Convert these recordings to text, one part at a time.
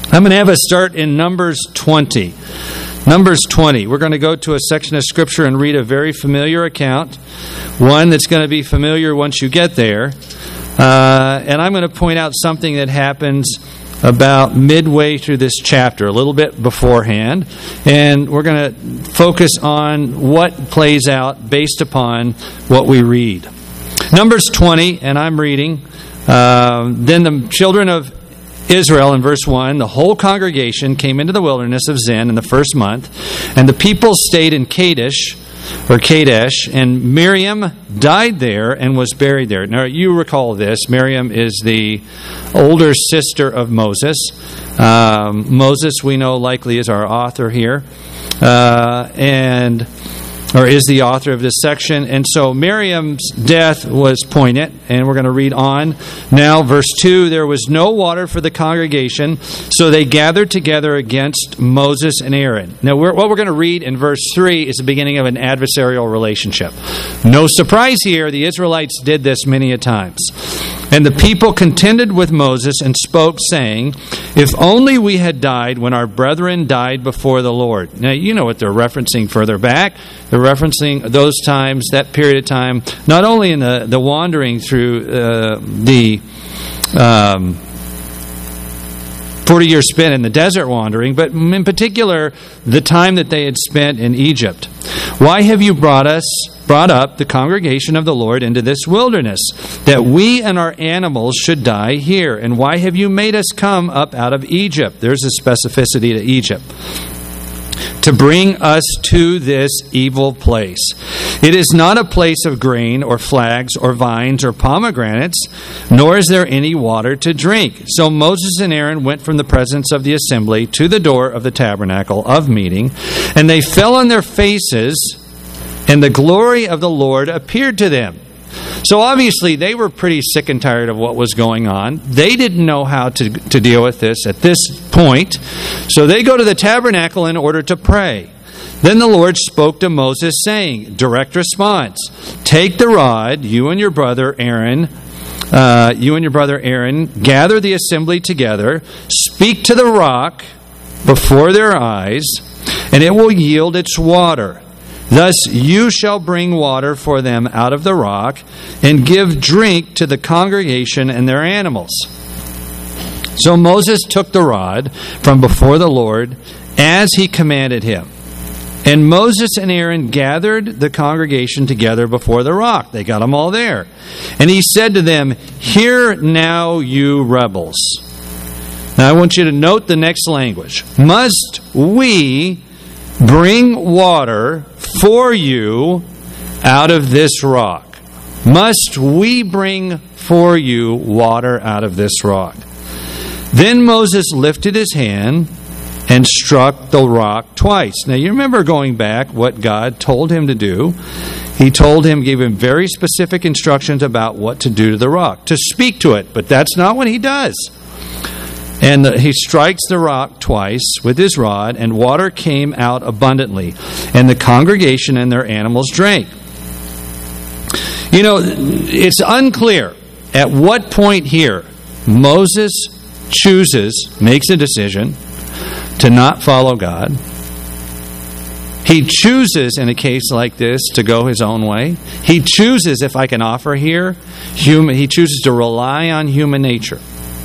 I'm going to have us start in Numbers 20. Numbers 20. We're going to go to a section of Scripture and read a very familiar account, one that's going to be familiar once you get there. And I'm going to point out something that happens about midway through this chapter, a little bit beforehand. And we're going to focus on what plays out based upon what we read. Numbers 20, and I'm reading. Then the children of Israel, in verse 1, the whole congregation came into the wilderness of Zin in the first month, and the people stayed in Kadesh, and Miriam died there and was buried there. Now, you recall this. Miriam is the older sister of Moses. Moses, we know, likely is our author here, or is the author of this section. And so Miriam's death was poignant, and we're going to read on. Now, verse 2, there was no water for the congregation, so they gathered together against Moses and Aaron. Now, what we're going to read in verse 3 is the beginning of an adversarial relationship. No surprise here, the Israelites did this many a times. And the people contended with Moses and spoke, saying, "If only we had died when our brethren died before the Lord." Now, you know what they're referencing further back. They're referencing those times, that period of time, not only in the wandering through the 40-year spent in the desert wandering, but in particular, the time that they had spent in Egypt. "Why have you brought up the congregation of the Lord into this wilderness, that we and our animals should die here? And why have you made us come up out of Egypt?" There's a specificity to Egypt. "To bring us to this evil place. It is not a place of grain or flags or vines or pomegranates, nor is there any water to drink." So Moses and Aaron went from the presence of the assembly to the door of the tabernacle of meeting, and they fell on their faces, and the glory of the Lord appeared to them. So obviously they were pretty sick and tired of what was going on. They didn't know how to deal with this at this point. So they go to the tabernacle in order to pray. Then the Lord spoke to Moses, saying, direct response, "Take the rod, you and your brother Aaron, gather the assembly together, speak to the rock before their eyes, and it will yield its water. Thus you shall bring water for them out of the rock, and give drink to the congregation and their animals." So Moses took the rod from before the Lord as he commanded him. And Moses and Aaron gathered the congregation together before the rock. They got them all there. And he said to them, "Hear now, you rebels." Now I want you to note the next language. "Must we bring water for you out of this rock?" Must we bring for you water out of this rock? Then Moses lifted his hand and struck the rock twice. Now you remember going back what God told him to do. He told him, gave him very specific instructions about what to do to the rock, to speak to it. But that's not what he does. And he strikes the rock twice with his rod, and water came out abundantly, and the congregation and their animals drank. You know, it's unclear at what point here Moses makes a decision to not follow God. He chooses, in a case like this, to go his own way. He chooses, if I can offer here, he chooses to rely on human nature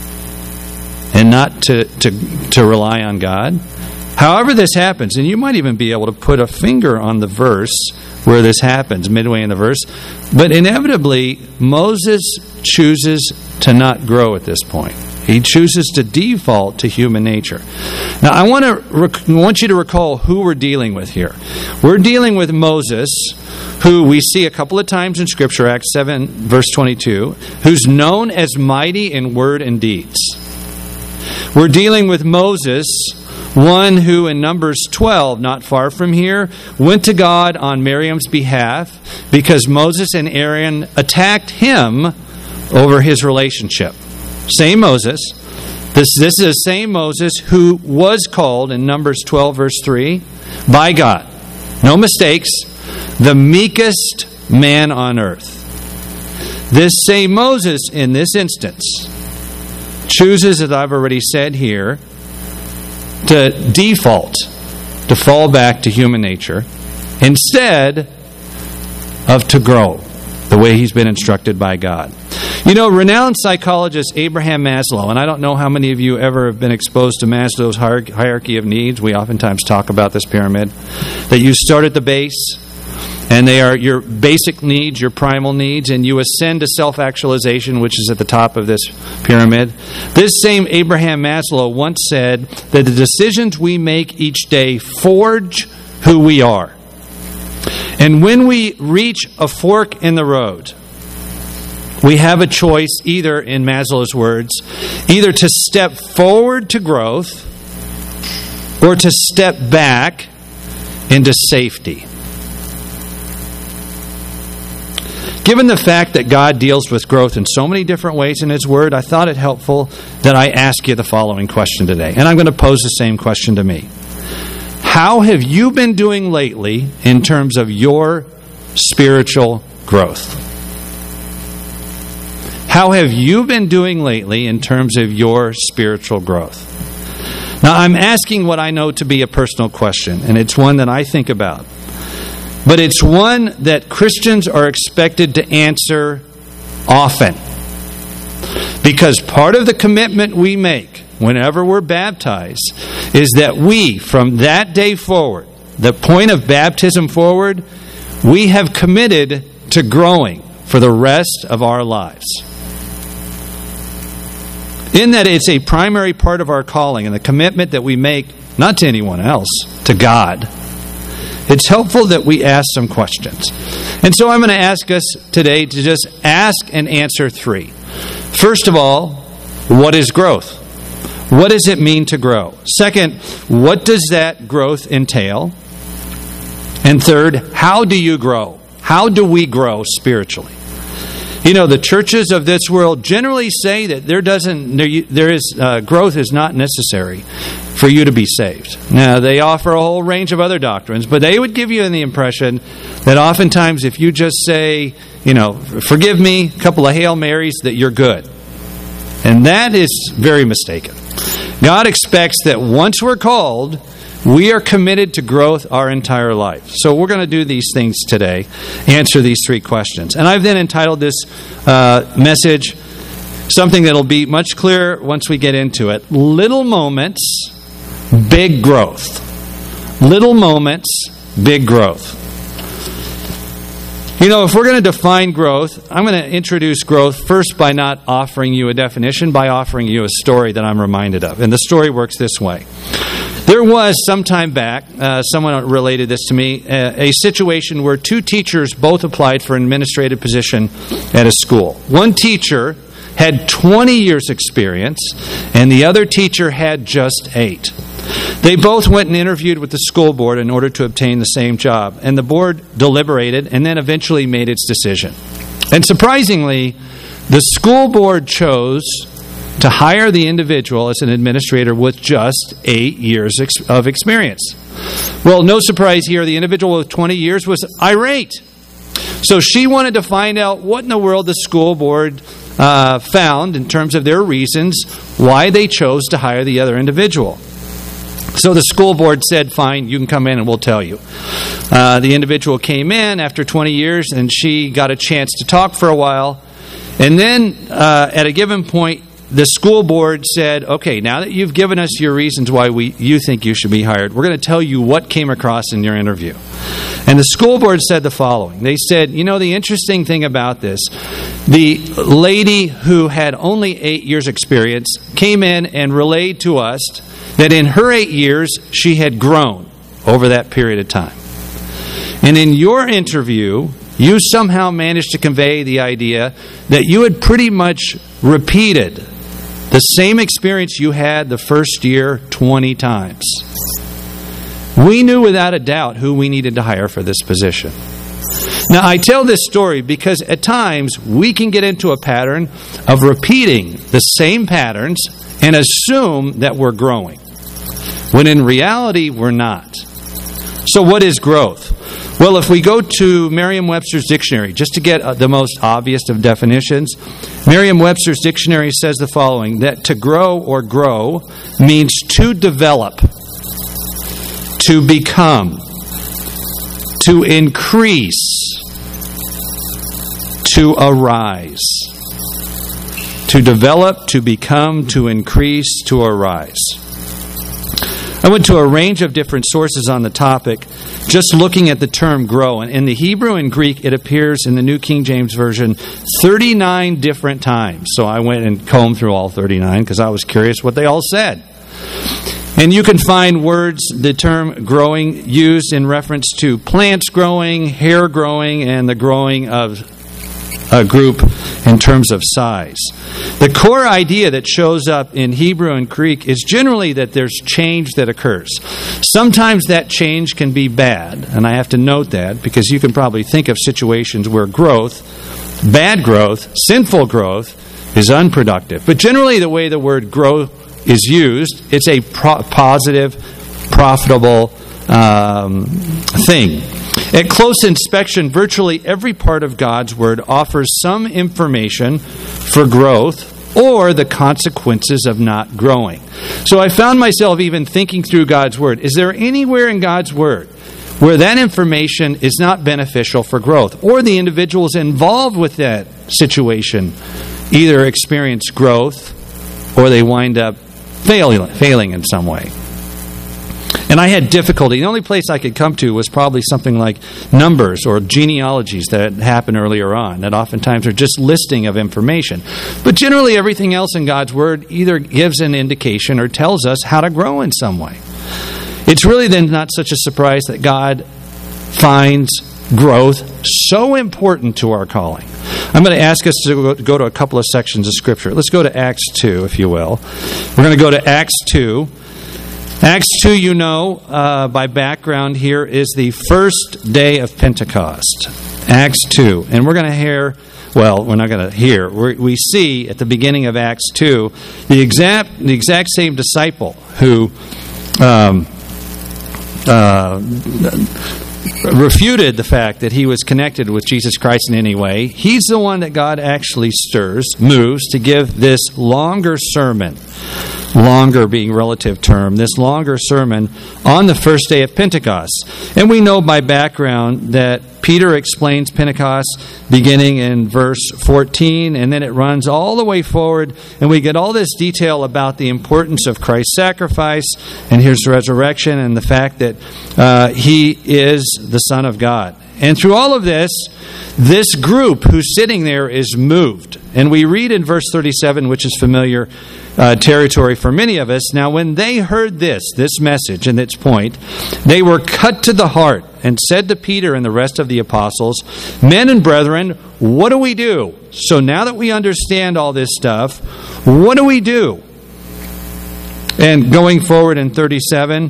and not to rely on God. However this happens, and you might even be able to put a finger on the verse where this happens, midway in the verse, but inevitably, Moses chooses to not grow at this point. He chooses to default to human nature. Now, I want you to recall who we're dealing with here. We're dealing with Moses, who we see a couple of times in Scripture, Acts 7, verse 22, who's known as mighty in word and deeds. We're dealing with Moses, one who in Numbers 12, not far from here, went to God on Miriam's behalf because Moses and Aaron attacked him over his relationship. Same Moses. This is the same Moses who was called in Numbers 12, verse 3, by God. No mistakes. The meekest man on earth. This same Moses, in this instance, chooses, as I've already said here, to default, to fall back to human nature, instead of to grow the way he's been instructed by God. You know, renowned psychologist Abraham Maslow, and I don't know how many of you ever have been exposed to Maslow's hierarchy of needs. We oftentimes talk about this pyramid, that you start at the base, and they are your basic needs, your primal needs, and you ascend to self-actualization, which is at the top of this pyramid. This same Abraham Maslow once said that the decisions we make each day forge who we are. And when we reach a fork in the road, we have a choice, either, in Maslow's words, either to step forward to growth or to step back into safety. Given the fact that God deals with growth in so many different ways in His Word, I thought it helpful that I ask you the following question today. And I'm going to pose the same question to me. How have you been doing lately in terms of your spiritual growth? How have you been doing lately in terms of your spiritual growth? Now, I'm asking what I know to be a personal question, and it's one that I think about. But it's one that Christians are expected to answer often. Because part of the commitment we make whenever we're baptized is that we, from that day forward, the point of baptism forward, we have committed to growing for the rest of our lives. In that it's a primary part of our calling and the commitment that we make, not to anyone else, to God. It's helpful that we ask some questions. And so I'm going to ask us today to just ask and answer three. First of all, what is growth? What does it mean to grow? Second, what does that growth entail? And third, how do you grow? How do we grow spiritually? You know, the churches of this world generally say that growth is not necessary for you to be saved. Now, they offer a whole range of other doctrines, but they would give you the impression that oftentimes if you just say, forgive me, a couple of Hail Marys, that you're good. And that is very mistaken. God expects that once we're called, we are committed to growth our entire life. So we're going to do these things today, answer these three questions. And I've then entitled this message something that'll be much clearer once we get into it. Little moments, big growth. Little moments, big growth. If we're going to define growth, I'm going to introduce growth first by not offering you a definition, by offering you a story that I'm reminded of. And the story works this way. There was, some time back, someone related this to me, a situation where two teachers both applied for an administrative position at a school. One teacher had 20 years' experience, and the other teacher had just 8. They both went and interviewed with the school board in order to obtain the same job, and the board deliberated and then eventually made its decision. And surprisingly, the school board chose to hire the individual as an administrator with just 8 years of experience. Well, no surprise here, the individual with 20 years was irate. So she wanted to find out what in the world the school board found in terms of their reasons why they chose to hire the other individual. So the school board said, fine, you can come in and we'll tell you. The individual came in after 20 years and she got a chance to talk for a while. And then at a given point, the school board said, okay, now that you've given us your reasons why you think you should be hired, we're going to tell you what came across in your interview. And the school board said the following. They said, the interesting thing about this, the lady who had only 8 years experience came in and relayed to us that in her 8 years, she had grown over that period of time. And in your interview, you somehow managed to convey the idea that you had pretty much repeated the same experience you had the first year 20 times. We knew without a doubt who we needed to hire for this position. Now, I tell this story because at times we can get into a pattern of repeating the same patterns and assume that we're growing, when in reality we're not. So what is growth? Well, if we go to Merriam-Webster's dictionary, just to get the most obvious of definitions, Merriam-Webster's dictionary says the following, that to grow or grow means to develop to become, to increase, to arise. To develop, to become, to increase, to arise. I went to a range of different sources on the topic, just looking at the term grow. And in the Hebrew and Greek, it appears in the New King James Version 39 different times. So I went and combed through all 39 because I was curious what they all said. And you can find words, the term growing, used in reference to plants growing, hair growing, and the growing of a group in terms of size. The core idea that shows up in Hebrew and Greek is generally that there's change that occurs. Sometimes that change can be bad, and I have to note that because you can probably think of situations where growth, bad growth, sinful growth is unproductive. But generally the way the word grow is used, it's a positive, profitable thing. At close inspection, virtually every part of God's Word offers some information for growth or the consequences of not growing. So I found myself even thinking through God's Word. Is there anywhere in God's Word where that information is not beneficial for growth, or the individuals involved with that situation either experience growth or they wind up failing in some way? And I had difficulty. The only place I could come to was probably something like Numbers or genealogies that happened earlier on, that oftentimes are just listing of information. But generally everything else in God's Word either gives an indication or tells us how to grow in some way. It's really then not such a surprise that God finds growth so important to our calling. I'm going to ask us to go to a couple of sections of Scripture. Let's go to Acts 2, if you will. We're going to go to Acts 2. Acts 2, you know, by background here, is the first day of Pentecost. Acts 2. And we're going to hear, well, we're not going to hear. We see at the beginning of Acts 2 the exact same disciple who refuted the fact that he was connected with Jesus Christ in any way. He's the one that God actually moves to give this longer sermon. Longer being relative term, this longer sermon on the first day of Pentecost. And we know by background that Peter explains Pentecost beginning in verse 14, and then it runs all the way forward, and we get all this detail about the importance of Christ's sacrifice and His resurrection and the fact that He is the Son of God. And through all of this group who's sitting there is moved. And we read in verse 37, which is familiar territory for many of us. Now, when they heard this message and its point, they were cut to the heart and said to Peter and the rest of the apostles, "Men and brethren, what do we do?" So now that we understand all this stuff, what do we do? And going forward in 37,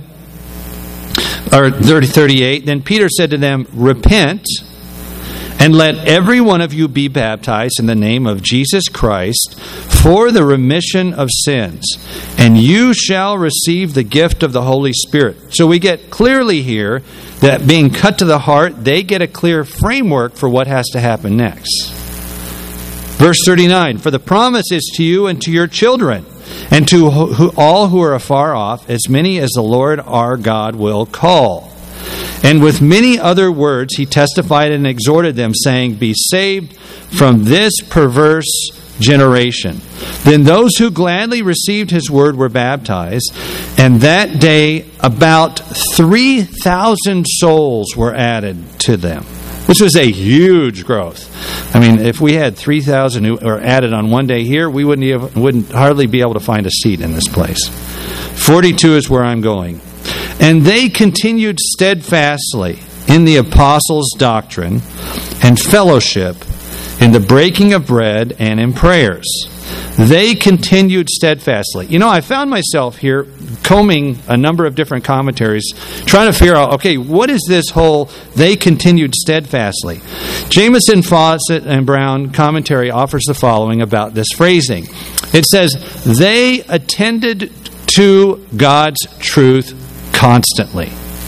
or 38, then Peter said to them, "Repent, and let every one of you be baptized in the name of Jesus Christ for the remission of sins, and you shall receive the gift of the Holy Spirit." So we get clearly here that being cut to the heart, they get a clear framework for what has to happen next. Verse 39, "For the promise is to you and to your children, and to all who are afar off, as many as the Lord our God will call." And with many other words he testified and exhorted them, saying, "Be saved from this perverse generation." Then those who gladly received his word were baptized, and that day about 3,000 souls were added to them. This was a huge growth. I mean, if we had 3,000 who were added on one day here, we wouldn't hardly be able to find a seat in this place. 42 is where I'm going. "And they continued steadfastly in the apostles' doctrine and fellowship, in the breaking of bread and in prayers." They continued steadfastly. You know, I found myself here combing a number of different commentaries, trying to figure out, okay, what is this whole "they continued steadfastly"? Jamieson, Fawcett, and Brown commentary offers the following about this phrasing. It says, "They attended to God's truth constantly."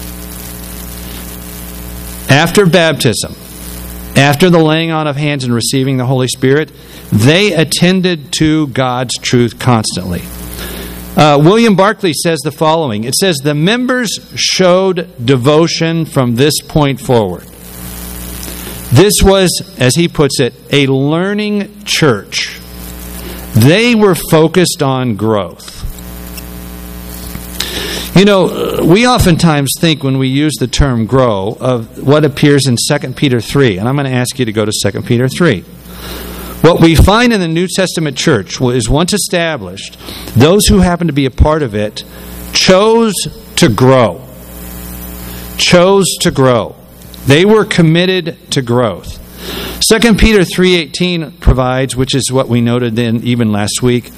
After baptism, after the laying on of hands and receiving the Holy Spirit, they attended to God's truth constantly. William Barclay says the following. It says, the members showed devotion from this point forward. This was, as he puts it, a learning church. They were focused on growth. You know, we oftentimes think when we use the term grow of what appears in 2 Peter 3. And I'm going to ask you to go to 2 Peter 3. What we find in the New Testament church is once established, those who happen to be a part of it chose to grow. Chose to grow. They were committed to growth. 2 Peter 3:18 provides, which is what we noted then even last week,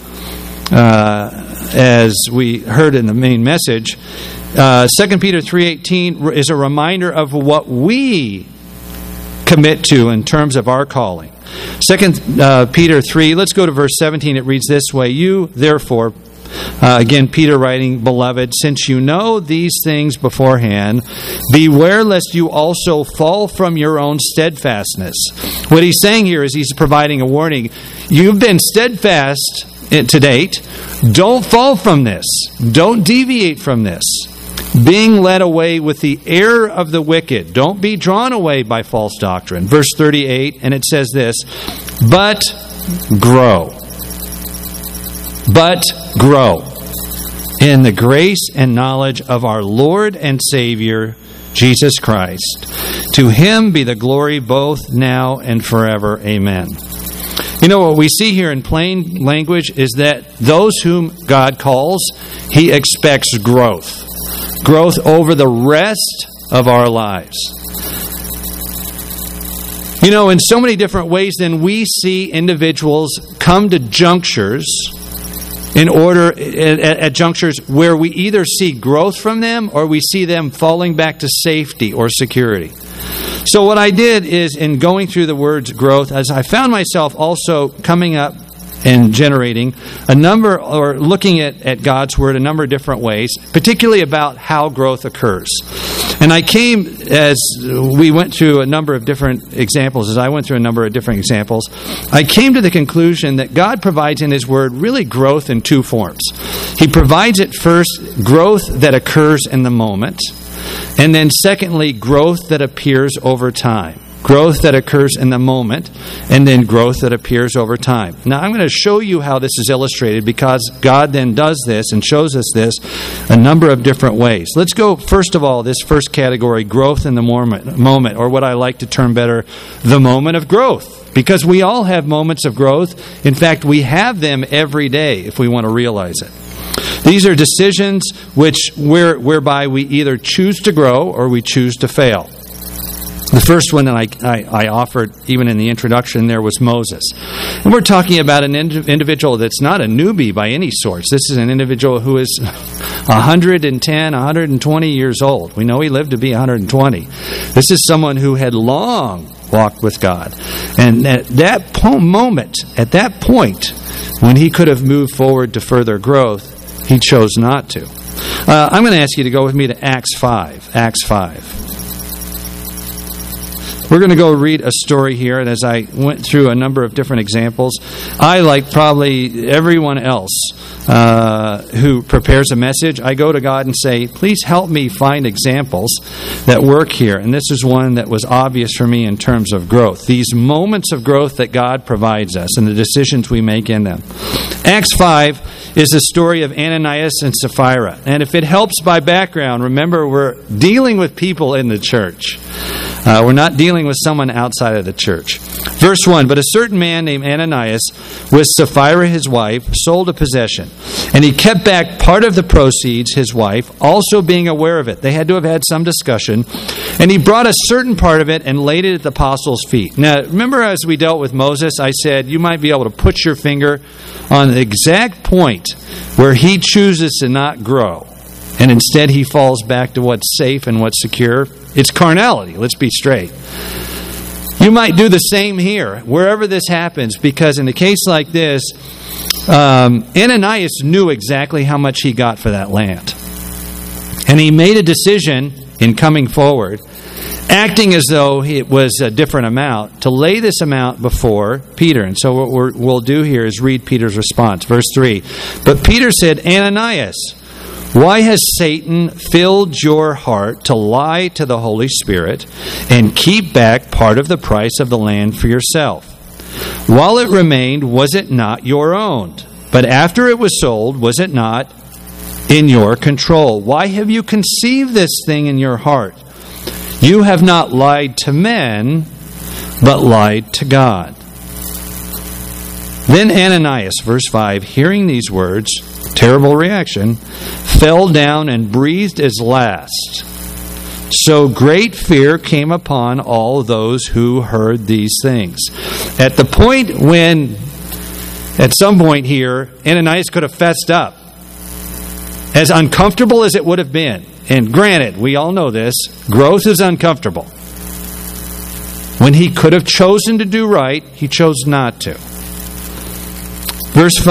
as we heard in the main message. 2 Peter 3:18 is a reminder of what we commit to in terms of our calling. 2 Peter 3, let's go to verse 17. It reads this way, you, therefore, again, Peter writing, beloved, since you know these things beforehand, beware lest you also fall from your own steadfastness. What he's saying here is he's providing a warning. You've been steadfast to date. Don't fall from this. Don't deviate from this. Being led away with the error of the wicked. Don't be drawn away by false doctrine. Verse 38, and it says this, but grow. But grow in the grace and knowledge of our Lord and Savior, Jesus Christ. To Him be the glory both now and forever. Amen. You know, what we see here in plain language is that those whom God calls, He expects growth. Growth over the rest of our lives. You know, in so many different ways, then we see individuals come to junctures at junctures where we either see growth from them or we see them falling back to safety or security. So what I did is, in going through the words growth, as I found myself also coming up and generating a number, or looking at God's Word a number of different ways, particularly about how growth occurs. And I came, as we went through a number of different examples, I came to the conclusion that God provides in His Word really growth in two forms. He provides it first, growth that occurs in the moment, and then secondly, growth that appears over time. Growth that occurs in the moment, and then growth that appears over time. Now, I'm going to show you how this is illustrated, because God then does this and shows us this a number of different ways. Let's go, first of all, this first category, growth in the moment, or what I like to term better, the moment of growth. Because we all have moments of growth. In fact, we have them every day if we want to realize it. These are decisions whereby we either choose to grow or we choose to fail. The first one that I offered, even in the introduction there, was Moses. And we're talking about an individual that's not a newbie by any sorts. This is an individual who is 110, 120 years old. We know he lived to be 120. This is someone who had long walked with God. And at that point, when he could have moved forward to further growth, he chose not to. I'm going to ask you to go with me to Acts 5. Acts 5. We're going to go read a story here, and as I went through a number of different examples, I, like probably everyone else who prepares a message, I go to God and say, please help me find examples that work here. And this is one that was obvious for me in terms of growth. These moments of growth that God provides us and the decisions we make in them. Acts 5 is the story of Ananias and Sapphira. And if it helps by background, remember, we're dealing with people in the church. We're not dealing with someone outside of the church. Verse 1, but a certain man named Ananias, with Sapphira his wife, sold a possession. And he kept back part of the proceeds, his wife, also being aware of it. They had to have had some discussion. And he brought a certain part of it and laid it at the apostles' feet. Now, remember as we dealt with Moses, I said you might be able to put your finger on the exact point where he chooses to not grow. And instead he falls back to what's safe and what's secure. It's carnality, let's be straight. You might do the same here, wherever this happens, because in a case like this, Ananias knew exactly how much he got for that land. And he made a decision in coming forward acting as though it was a different amount, to lay this amount before Peter. And so what we'll do here is read Peter's response. Verse 3. But Peter said, Ananias, why has Satan filled your heart to lie to the Holy Spirit and keep back part of the price of the land for yourself? While it remained, was it not your own? But after it was sold, was it not in your control? Why have you conceived this thing in your heart? You have not lied to men, but lied to God. Then Ananias, verse 5, hearing these words, terrible reaction, fell down and breathed his last. So great fear came upon all those who heard these things. At the point when, at some point here, Ananias could have fessed up. As uncomfortable as it would have been, and granted, we all know this, growth is uncomfortable. When he could have chosen to do right, he chose not to. Verse 6.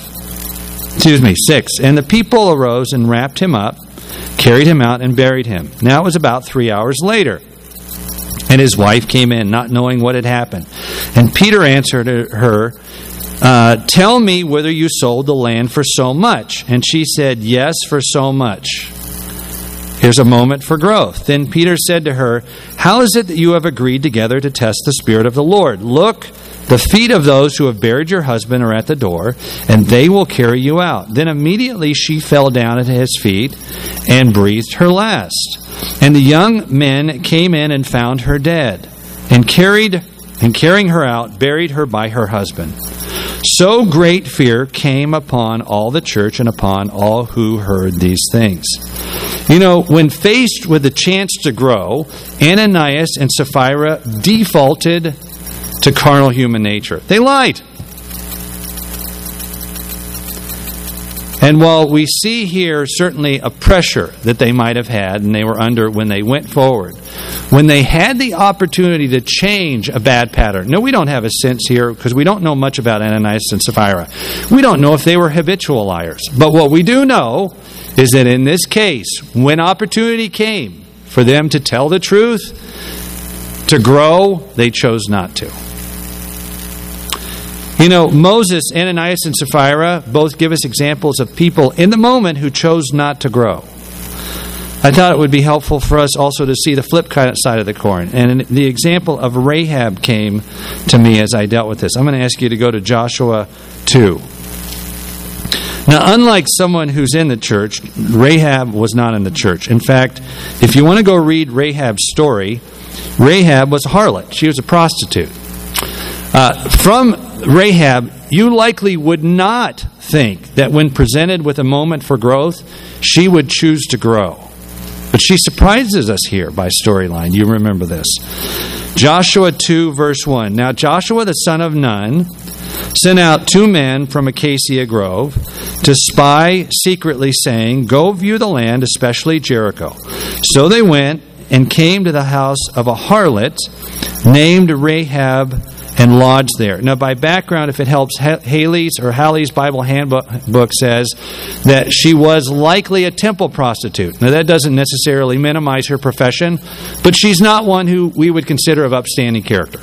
And the people arose and wrapped him up, carried him out, and buried him. Now it was about 3 hours later. And his wife came in, not knowing what had happened. And Peter answered her, tell me whether you sold the land for so much. And she said, yes, for so much. Here's a moment for growth. Then Peter said to her, how is it that you have agreed together to test the Spirit of the Lord? Look, the feet of those who have buried your husband are at the door, and they will carry you out. Then immediately she fell down at his feet and breathed her last. And the young men came in and found her dead, and carrying her out, buried her by her husband. So great fear came upon all the church and upon all who heard these things. You know, when faced with the chance to grow, Ananias and Sapphira defaulted to carnal human nature. They lied. And while we see here certainly a pressure that they might have had and they were under when they went forward, when they had the opportunity to change a bad pattern. No, we don't have a sense here because we don't know much about Ananias and Sapphira. We don't know if they were habitual liars. But what we do know is that in this case, when opportunity came for them to tell the truth, to grow, they chose not to. You know, Moses, Ananias, and Sapphira both give us examples of people in the moment who chose not to grow. I thought it would be helpful for us also to see the flip side of the coin. And the example of Rahab came to me as I dealt with this. I'm going to ask you to go to Joshua 2. Now, unlike someone who's in the church, Rahab was not in the church. In fact, if you want to go read Rahab's story, Rahab was a harlot. She was a prostitute. From Rahab, you likely would not think that when presented with a moment for growth, she would choose to grow. But she surprises us here by storyline. You remember this. Joshua 2, verse 1. Now Joshua the son of Nun sent out 2 men from Acacia Grove to spy secretly, saying, go view the land, especially Jericho. So they went and came to the house of a harlot named Rahab and lodged there. Now, by background, if it helps, Halley's Bible Handbook says that she was likely a temple prostitute. Now, that doesn't necessarily minimize her profession, but she's not one who we would consider of upstanding character.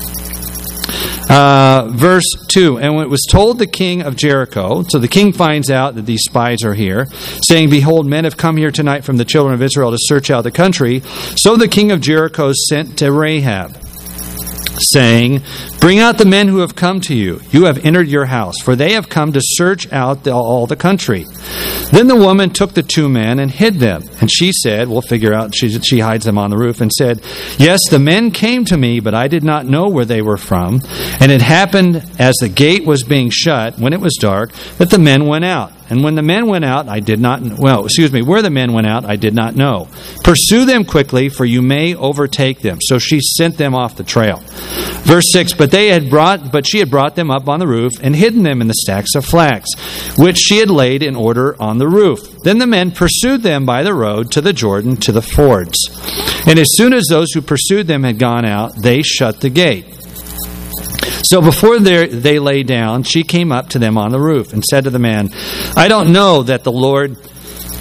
Verse 2, and when it was told the king of Jericho, so the king finds out that these spies are here, saying, behold, men have come here tonight from the children of Israel to search out the country. So the king of Jericho sent to Rahab, saying, bring out the men who have come to you. You have entered your house, for they have come to search out all the country. Then the woman took the 2 men and hid them. And she said, we'll figure out, she hides them on the roof, and said, yes, the men came to me, but I did not know where they were from. And it happened as the gate was being shut, when it was dark, that the men went out. And when the men went out, where the men went out, I did not know. Pursue them quickly, for you may overtake them. So she sent them off the trail. Verse 6, but she had brought them up on the roof and hidden them in the stacks of flax, which she had laid in order on the roof. Then the men pursued them by the road to the Jordan, to the fords. And as soon as those who pursued them had gone out, they shut the gate. So before they lay down, she came up to them on the roof and said to the man, I don't know that the Lord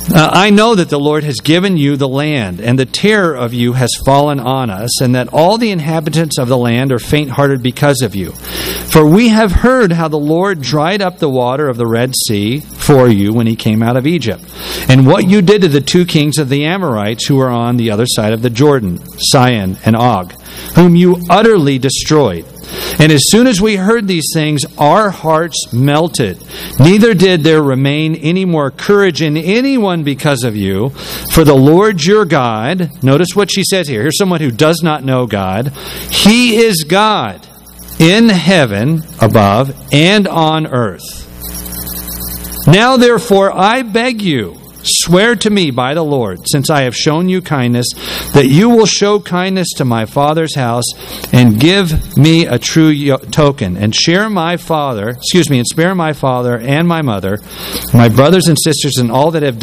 I know that the Lord has given you the land, and the terror of you has fallen on us, and that all the inhabitants of the land are faint-hearted because of you. For we have heard how the Lord dried up the water of the Red Sea for you when he came out of Egypt, and what you did to the 2 kings of the Amorites who were on the other side of the Jordan, Sihon and Og, whom you utterly destroyed. And as soon as we heard these things, our hearts melted. Neither did there remain any more courage in anyone because of you. For the Lord your God, notice what she says here. Here's someone who does not know God. He is God in heaven above and on earth. Now therefore I beg you, swear to me by the Lord, since I have shown you kindness, that you will show kindness to my father's house and give me a true token, and spare my father and my mother, my brothers and sisters, and all that have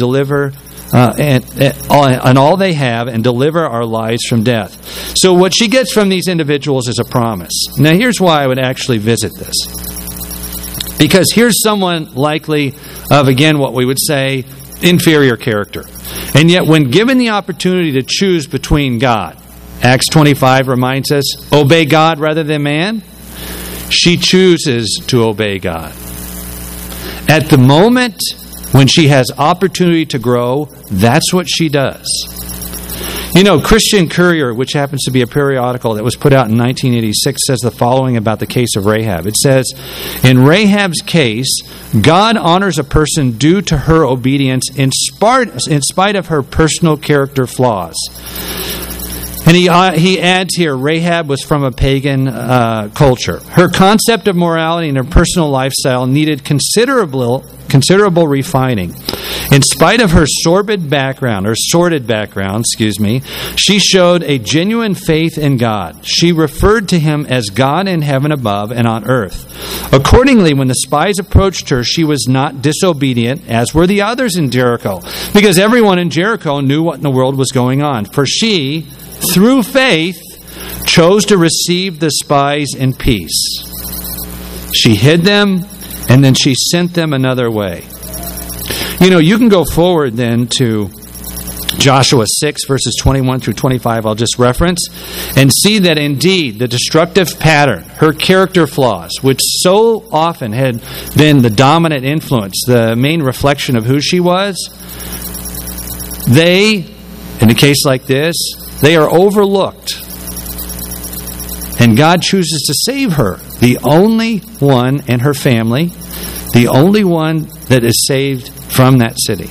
and all they have, and deliver our lives from death. So what she gets from these individuals is a promise. Now here's why I would actually visit this. Because here's someone likely of, again, what we would say, inferior character. And yet when given the opportunity to choose between God, Acts 25 reminds us, obey God rather than man, she chooses to obey God. At the moment when she has opportunity to grow, that's what she does. You know, Christian Courier, which happens to be a periodical that was put out in 1986, says the following about the case of Rahab. It says, in Rahab's case, God honors a person due to her obedience in spite of her personal character flaws. And he adds here, Rahab was from a pagan culture. Her concept of morality and her personal lifestyle needed considerable refining. In spite of her sordid background, she showed a genuine faith in God. She referred to him as God in heaven above and on earth. Accordingly, when the spies approached her, she was not disobedient, as were the others in Jericho, because everyone in Jericho knew what in the world was going on. For she, through faith, chose to receive the spies in peace. She hid them, and then she sent them another way. You know, you can go forward then to Joshua 6, verses 21 through 25, I'll just reference, and see that indeed the destructive pattern, her character flaws, which so often had been the dominant influence, the main reflection of who she was, they, in a case like this, they are overlooked. And God chooses to save her, the only one in her family, the only one that is saved from that city.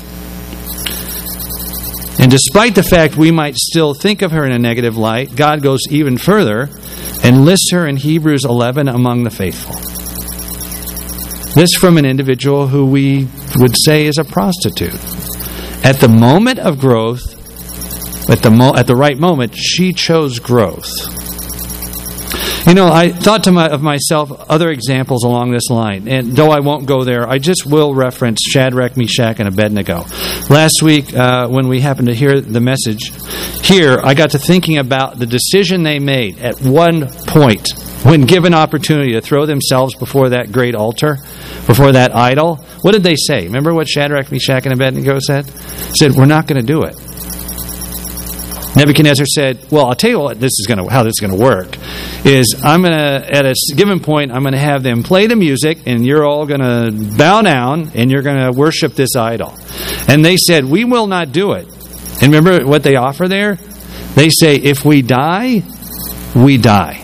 And despite the fact we might still think of her in a negative light, God goes even further and lists her in Hebrews 11 among the faithful. This from an individual who we would say is a prostitute. At the moment of growth, at the right moment, she chose growth. You know, I thought of myself other examples along this line, and though I won't go there, I just will reference Shadrach, Meshach, and Abednego. Last week, when we happened to hear the message here, I got to thinking about the decision they made at one point when given opportunity to throw themselves before that great altar, before that idol. What did they say? Remember what Shadrach, Meshach, and Abednego said? They said, we're not going to do it. Nebuchadnezzar said, well, I'll tell you how this is going to work. Is I'm going to, at a given point, I'm going to have them play the music, and you're all going to bow down, and you're going to worship this idol. And they said, we will not do it. And remember what they offer there? They say, if we die, we die.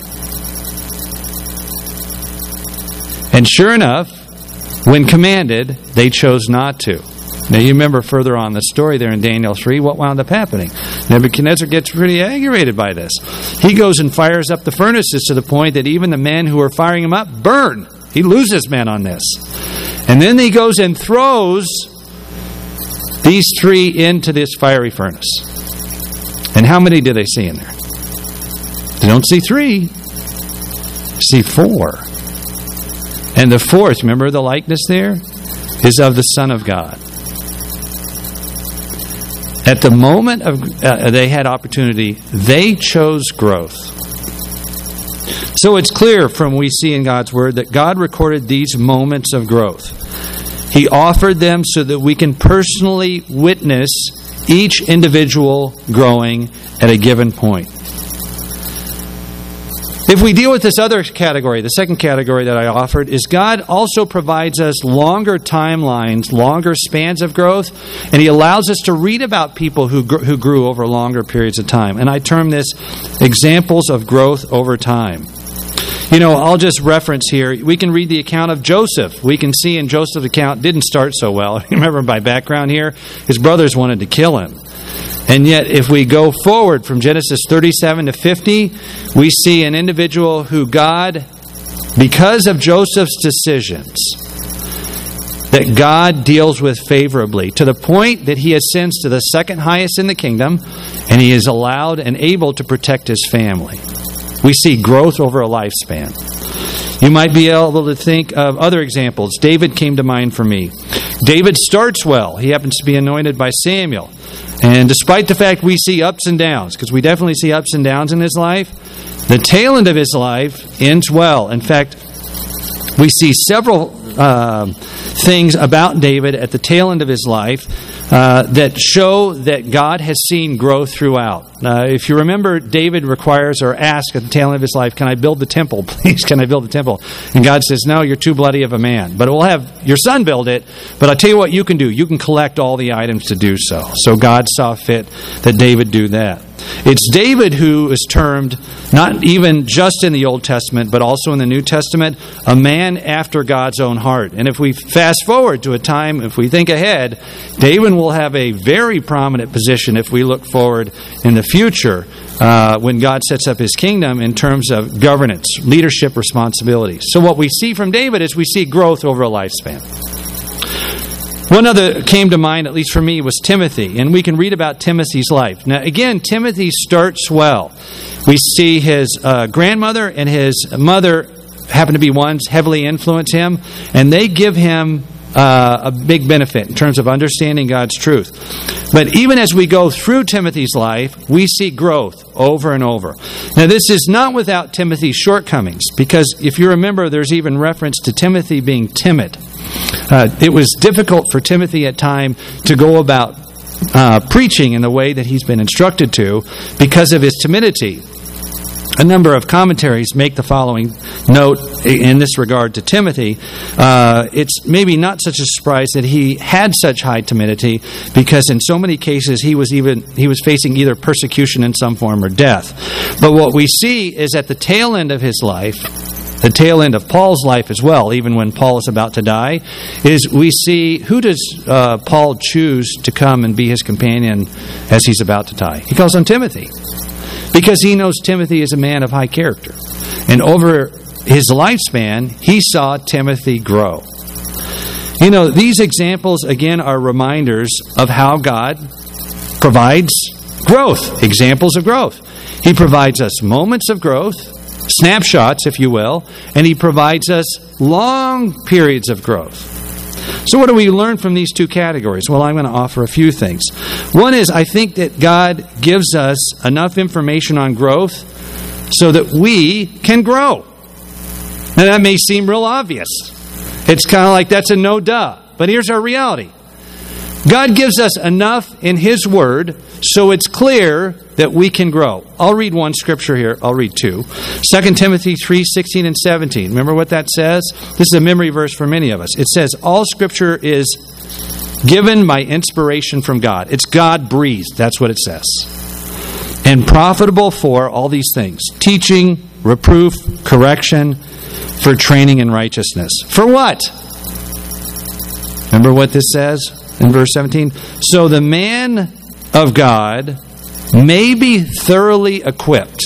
And sure enough, when commanded, they chose not to. Now, you remember further on the story there in Daniel 3, what wound up happening? Nebuchadnezzar gets pretty aggravated by this. He goes and fires up the furnaces to the point that even the men who are firing him up burn. He loses men on this. And then he goes and throws these three into this fiery furnace. And how many do they see in there? They don't see three. They see four. And the fourth, remember the likeness there, is of the Son of God. At the moment of they had opportunity, they chose growth. So it's clear from we see in God's Word that God recorded these moments of growth. He offered them so that we can personally witness each individual growing at a given point. If we deal with this other category, the second category that I offered, is God also provides us longer timelines, longer spans of growth, and He allows us to read about people who grew over longer periods of time. And I term this examples of growth over time. I'll just reference here, we can read the account of Joseph. We can see in Joseph's account, didn't start so well. Remember my background here? His brothers wanted to kill him. And yet, if we go forward from Genesis 37 to 50, we see an individual who God, because of Joseph's decisions, that God deals with favorably, to the point that he ascends to the second highest in the kingdom, and he is allowed and able to protect his family. We see growth over a lifespan. You might be able to think of other examples. David came to mind for me. David starts well. He happens to be anointed by Samuel. And despite the fact we see ups and downs, because we definitely see ups and downs in his life, the tail end of his life ends well. In fact, we see several things about David at the tail end of his life that show that God has seen growth throughout. If you remember, David requires or asks at the tail end of his life, "Can I build the temple? Please, can I build the temple?" And God says, "No, you're too bloody of a man. But we'll have your son build it. But I'll tell you what you can do. You can collect all the items to do so." So God saw fit that David do that. It's David who is termed, not even just in the Old Testament, but also in the New Testament, a man after God's own heart. And if we fast forward to a time, if we think ahead, David will have a very prominent position if we look forward in the future when God sets up His kingdom in terms of governance, leadership responsibilities. So what we see from David is we see growth over a lifespan. One other came to mind, at least for me, was Timothy. And we can read about Timothy's life. Now, again, Timothy starts well. We see his grandmother and his mother happen to be ones heavily influence him. And they give him a big benefit in terms of understanding God's truth. But even as we go through Timothy's life, we see growth over and over. Now, this is not without Timothy's shortcomings. Because if you remember, there's even reference to Timothy being timid. It was difficult for Timothy at times to go about preaching in the way that he's been instructed to because of his timidity. A number of commentaries make the following note in this regard to Timothy. It's maybe not such a surprise that he had such high timidity, because in so many cases he was facing either persecution in some form or death. But what we see is at the tail end of his life, the tail end of Paul's life as well, even when Paul is about to die, is we see, who does Paul choose to come and be his companion as he's about to die? He calls on Timothy, because he knows Timothy is a man of high character. And over his lifespan, he saw Timothy grow. These examples, again, are reminders of how God provides growth, examples of growth. He provides us moments of growth, snapshots, if you will, and He provides us long periods of growth. So what do we learn from these two categories? Well, I'm going to offer a few things. One is, I think that God gives us enough information on growth so that we can grow. Now, that may seem real obvious. It's kind of like that's a no duh. But here's our reality. God gives us enough in His Word so it's clear that we can grow. I'll read one scripture here. I'll read two. 2 Timothy 3:16 and 17. Remember what that says? This is a memory verse for many of us. It says, all Scripture is given by inspiration from God. It's God-breathed. That's what it says. And profitable for all these things. Teaching, reproof, correction, for training in righteousness. For what? Remember what this says in verse 17? So the man of God may be thoroughly equipped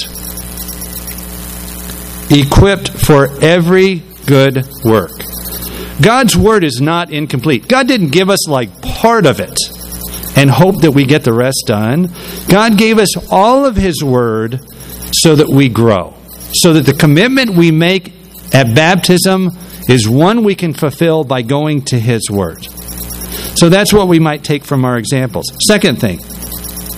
for every good work. God's Word is not incomplete. God didn't give us like part of it and hope that we get the rest done. God gave us all of His Word so that we grow. So that the commitment we make at baptism is one we can fulfill by going to His Word. So that's what we might take from our examples. Second thing,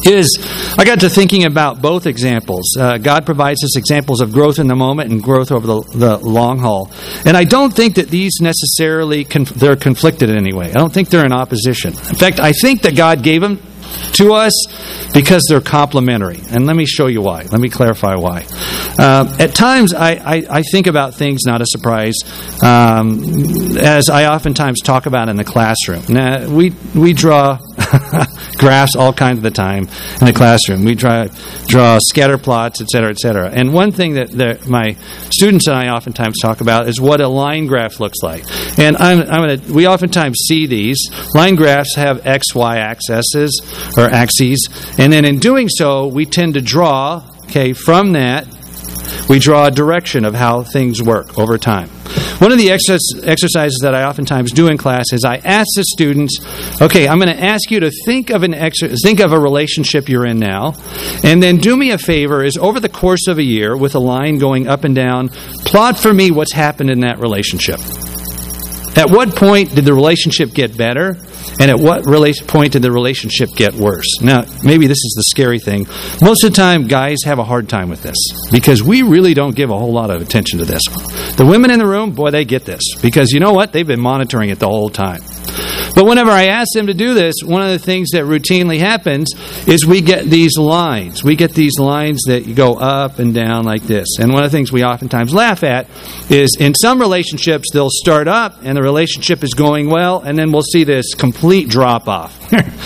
is I got to thinking about both examples. God provides us examples of growth in the moment and growth over the long haul. And I don't think that these necessarily, they're conflicted in any way. I don't think they're in opposition. In fact, I think that God gave them to us because they're complementary. And let me show you why. Let me clarify why. At times, I think about things, not a surprise, as I oftentimes talk about in the classroom. Now, we draw graphs all kinds of the time in the classroom. We draw scatter plots, et cetera, et cetera. And one thing that my students and I oftentimes talk about is what a line graph looks like. And we oftentimes see these. Line graphs have X, Y axes, and then in doing so, we tend to draw, from that, we draw a direction of how things work over time. One of the exercises that I oftentimes do in class is I ask the students, I'm going to ask you to think of a relationship you're in now, and then do me a favor, is over the course of a year, with a line going up and down, plot for me what's happened in that relationship. At what point did the relationship get better? And at what point did the relationship get worse? Now, maybe this is the scary thing. Most of the time, guys have a hard time with this because we really don't give a whole lot of attention to this. The women in the room, boy, they get this because you know what? They've been monitoring it the whole time. But whenever I ask them to do this, one of the things that routinely happens is we get these lines. We get these lines that go up and down like this. And one of the things we oftentimes laugh at is in some relationships, they'll start up and the relationship is going well, and then we'll see this complete drop-off.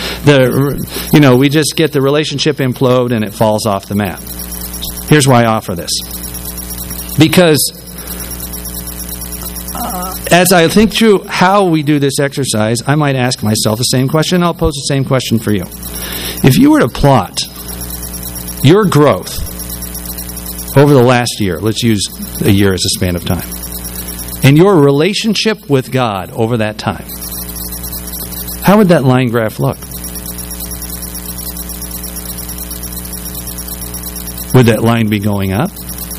We just get the relationship implode and it falls off the map. Here's why I offer this. Because as I think through how we do this exercise, I might ask myself the same question. I'll pose the same question for you. If you were to plot your growth over the last year, let's use a year as a span of time, and your relationship with God over that time, how would that line graph look? Would that line be going up?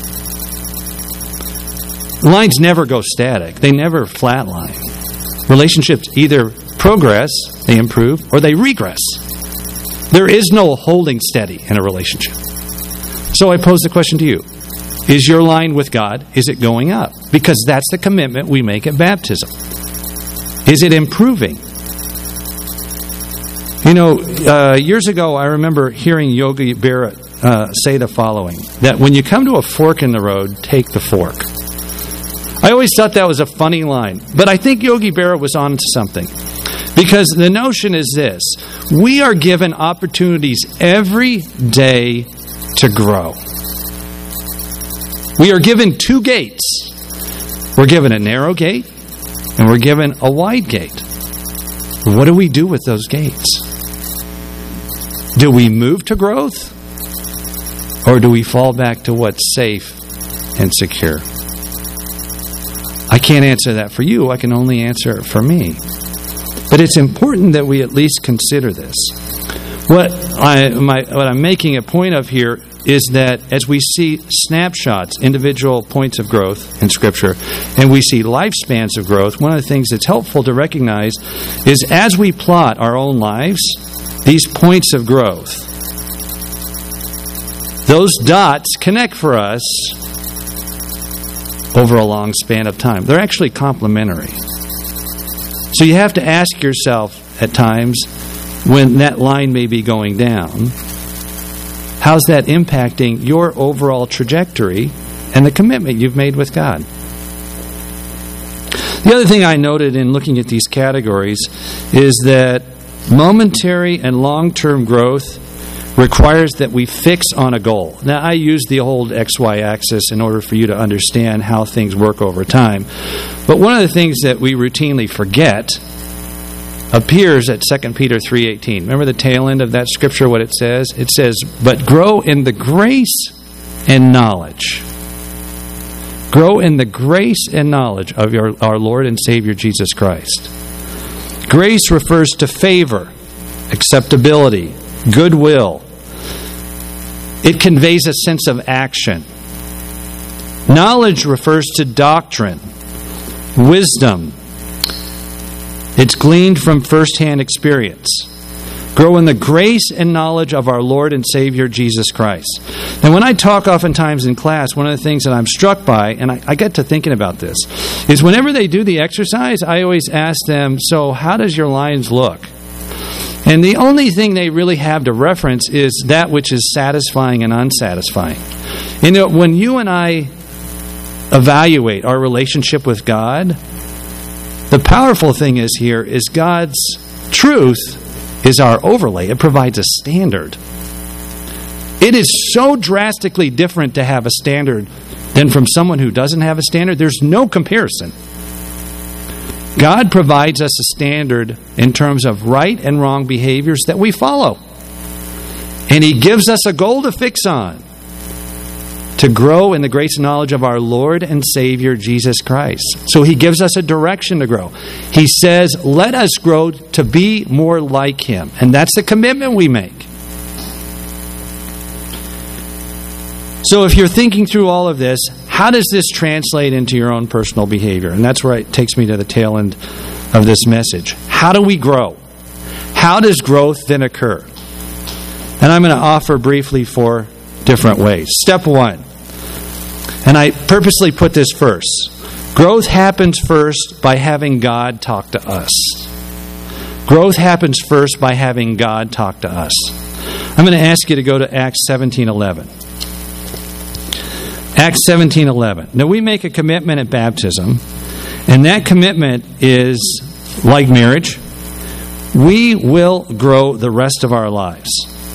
Lines never go static. They never flatline. Relationships either progress, they improve, or they regress. There is no holding steady in a relationship. So I pose the question to you. Is your line with God, is it going up? Because that's the commitment we make at baptism. Is it improving? Years ago, I remember hearing Yogi Berra say the following, that when you come to a fork in the road, take the fork. I always thought that was a funny line, but I think Yogi Berra was on to something. Because the notion is this: we are given opportunities every day to grow. We are given two gates. We're given a narrow gate, and we're given a wide gate. What do we do with those gates? Do we move to growth, or do we fall back to what's safe and secure? I can't answer that for you. I can only answer it for me. But it's important that we at least consider this. What I'm making a point of here is that as we see snapshots, individual points of growth in Scripture, and we see lifespans of growth, one of the things that's helpful to recognize is as we plot our own lives, these points of growth, those dots connect for us over a long span of time. They're actually complementary. So you have to ask yourself at times when that line may be going down, how's that impacting your overall trajectory and the commitment you've made with God? The other thing I noted in looking at these categories is that momentary and long-term growth requires that we fix on a goal. Now, I use the old XY axis in order for you to understand how things work over time. But one of the things that we routinely forget appears at 2 Peter 3:18. Remember the tail end of that scripture, what it says? It says, "But grow in the grace and knowledge." Grow in the grace and knowledge of our Lord and Savior Jesus Christ. Grace refers to favor, acceptability, goodwill. It conveys a sense of action. Knowledge refers to doctrine, wisdom. It's gleaned from first-hand experience. Grow in the grace and knowledge of our Lord and Savior, Jesus Christ. And when I talk oftentimes in class, one of the things that I'm struck by, and I get to thinking about this, is whenever they do the exercise, I always ask them, so how does your lines look? And the only thing they really have to reference is that which is satisfying and unsatisfying. You know, when you and I evaluate our relationship with God, the powerful thing is here is God's truth is our overlay. It provides a standard. It is so drastically different to have a standard than from someone who doesn't have a standard. There's no comparison. God provides us a standard in terms of right and wrong behaviors that we follow. And He gives us a goal to fix on, to grow in the grace and knowledge of our Lord and Savior, Jesus Christ. So He gives us a direction to grow. He says, let us grow to be more like Him. And that's the commitment we make. So if you're thinking through all of this, how does this translate into your own personal behavior? And that's where it takes me to the tail end of this message. How do we grow? How does growth then occur? And I'm going to offer briefly 4 different ways. Step 1. And I purposely put this first. Growth happens first by having God talk to us. Growth happens first by having God talk to us. I'm going to ask you to go to Acts 17:11. Acts 17:11. Now we make a commitment at baptism, and that commitment is like marriage. We will grow the rest of our lives.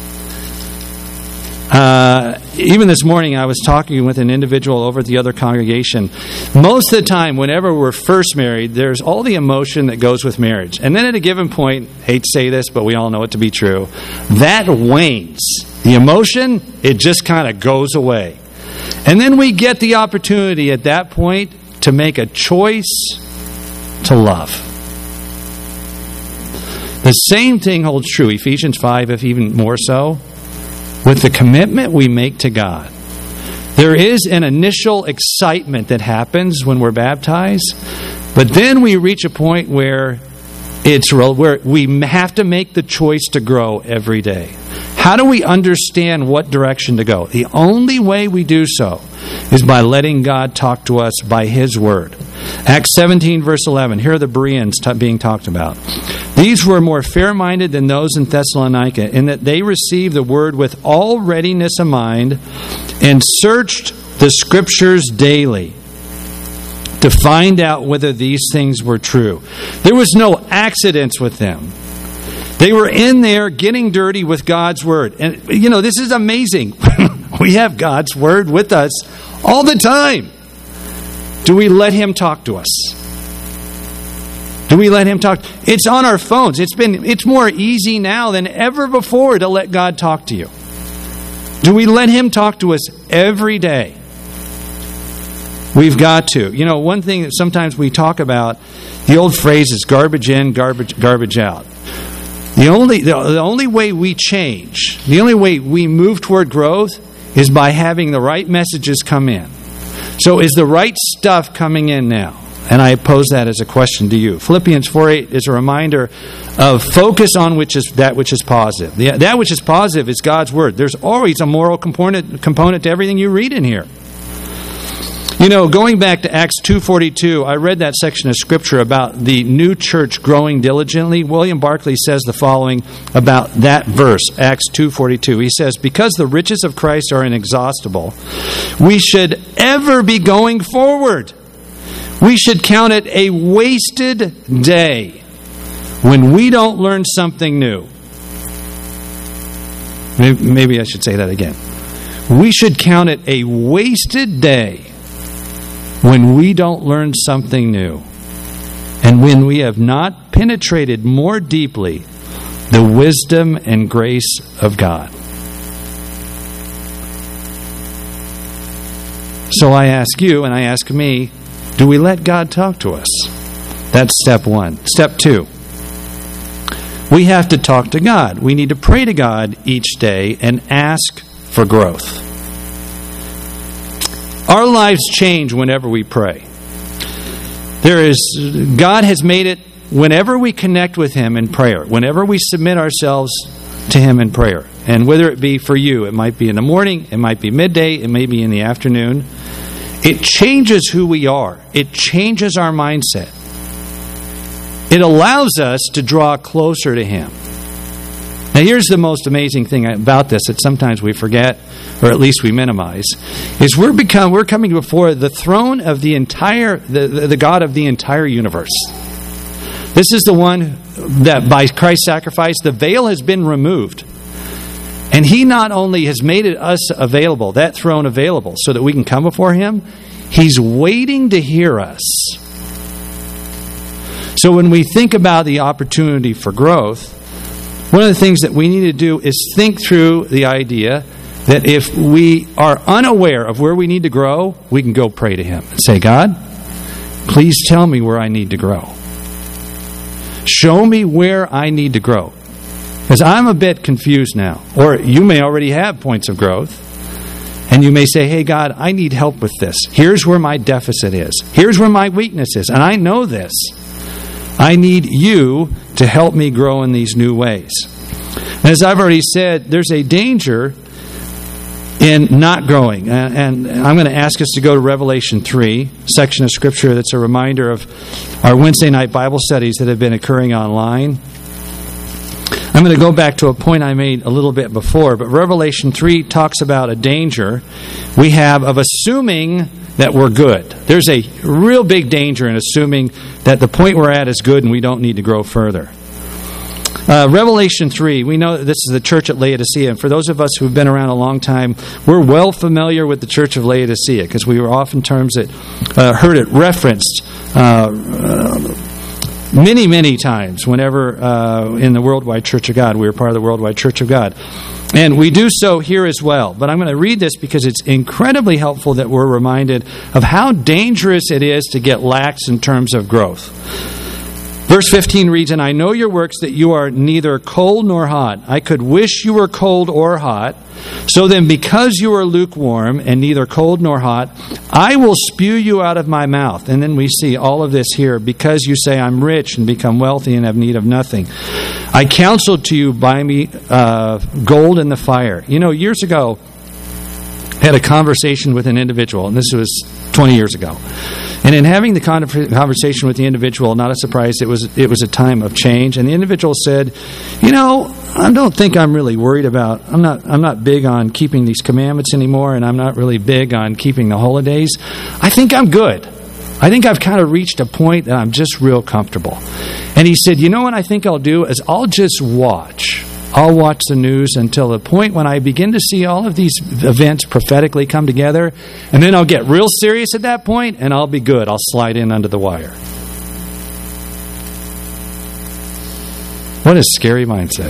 Even this morning, I was talking with an individual over at the other congregation. Most of the time, whenever we're first married, there's all the emotion that goes with marriage. And then at a given point, hate to say this, but we all know it to be true, that wanes. The emotion, it just kind of goes away. And then we get the opportunity at that point to make a choice to love. The same thing holds true, Ephesians 5, if even more so, with the commitment we make to God. There is an initial excitement that happens when we're baptized, but then we reach a point where we have to make the choice to grow every day. How do we understand what direction to go? The only way we do so is by letting God talk to us by His Word. Acts 17, verse 11. Here are the Bereans being talked about. These were more fair-minded than those in Thessalonica, in that they received the Word with all readiness of mind and searched the Scriptures daily to find out whether these things were true. There was no accidents with them. They were in there getting dirty with God's Word. And, you know, this is amazing. We have God's Word with us all the time. Do we let Him talk to us? Do we let Him talk? It's on our phones. It's more easy now than ever before to let God talk to you. Do we let Him talk to us every day? We've got to. You know, one thing that sometimes we talk about, the old phrase is garbage in, garbage out. The only way we change, the only way we move toward growth is by having the right messages come in. So is the right stuff coming in now? And I pose that as a question to you. Philippians 4:8 is a reminder of focus on that which is positive. That which is positive is God's Word. There's always a moral component to everything you read in here. You know, going back to Acts 2:42, I read that section of Scripture about the new church growing diligently. William Barclay says the following about that verse, Acts 2:42. He says, because the riches of Christ are inexhaustible, we should ever be going forward. We should count it a wasted day when we don't learn something new. Maybe I should say that again. We should count it a wasted day when we don't learn something new, and when we have not penetrated more deeply the wisdom and grace of God. So I ask you, and I ask me, do we let God talk to us? That's step 1. Step 2. We have to talk to God. We need to pray to God each day and ask for growth. Our lives change whenever we pray. God has made it whenever we connect with Him in prayer, whenever we submit ourselves to Him in prayer, and whether it be for you, it might be in the morning, it might be midday, it may be in the afternoon, it changes who we are. It changes our mindset. It allows us to draw closer to Him. Now here's the most amazing thing about this that sometimes we forget, or at least we minimize, is we're coming before the throne of the God of the entire universe. This is the one that by Christ's sacrifice, the veil has been removed. And He not only has made us available, that throne available, so that we can come before Him, He's waiting to hear us. So when we think about the opportunity for growth, one of the things that we need to do is think through the idea that if we are unaware of where we need to grow, we can go pray to Him and say, God, please tell me where I need to grow. Show me where I need to grow. Because I'm a bit confused now. Or you may already have points of growth. And you may say, hey, God, I need help with this. Here's where my deficit is. Here's where my weakness is. And I know this. I need you to help me grow in these new ways. And as I've already said, there's a danger in not growing. And I'm going to ask us to go to Revelation 3, section of Scripture that's a reminder of our Wednesday night Bible studies that have been occurring online. I'm going to go back to a point I made a little bit before, but Revelation 3 talks about a danger we have of assuming that we're good. There's a real big danger in assuming that the point we're at is good and we don't need to grow further. Revelation 3, we know that this is the church at Laodicea, and for those of us who've been around a long time, we're well familiar with the church of Laodicea, because we were oftentimes heard it referenced many times whenever in the Worldwide Church of God. We were part of the Worldwide Church of God. And we do so here as well. But I'm going to read this because it's incredibly helpful that we're reminded of how dangerous it is to get lax in terms of growth. Verse 15 reads, and I know your works, that you are neither cold nor hot. I could wish you were cold or hot. So then, because you are lukewarm and neither cold nor hot, I will spew you out of my mouth. And then we see all of this here. Because you say, I'm rich and become wealthy and have need of nothing. I counseled to you, buy me gold in the fire. You know, years ago, I had a conversation with an individual, and this was 20 years ago. And in having the conversation with the individual, not a surprise, it was a time of change. And the individual said, you know, I don't think I'm really worried about, I'm not big on keeping these commandments anymore, and I'm not really big on keeping the holidays. I think I'm good. I think I've kind of reached a point that I'm just real comfortable. And he said, you know what I think I'll do is I'll just watch. I'll watch the news until the point when I begin to see all of these events prophetically come together, and then I'll get real serious at that point, and I'll be good. I'll slide in under the wire. What a scary mindset.